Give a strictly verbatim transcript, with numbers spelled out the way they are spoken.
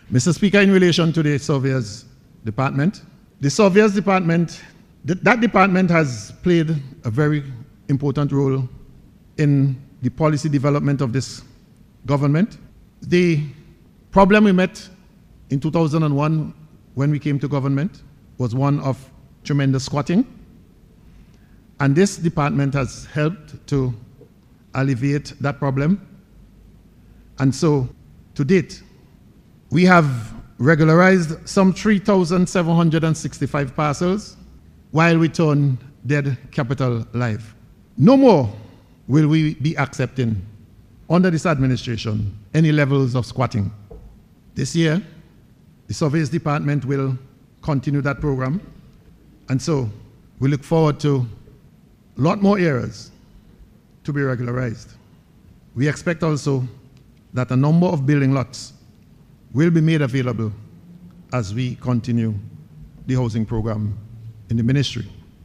Mister Speaker, in relation to the Surveyors Department, the Surveyors Department, th that department has played a very important role in the policy development of this government. The problem we met in two thousand one when we came to government was one of tremendous squatting, and this department has helped to alleviate that problem. And so, to date, we have regularized some three thousand seven hundred sixty-five parcels while we turn dead capital live. No more will we be accepting, under this administration, any levels of squatting. This year, the Surveys Department will continue that program, and so we look forward to a lot more areas to be regularized. We expect also that a number of building lots will be made available as we continue the housing program in the ministry.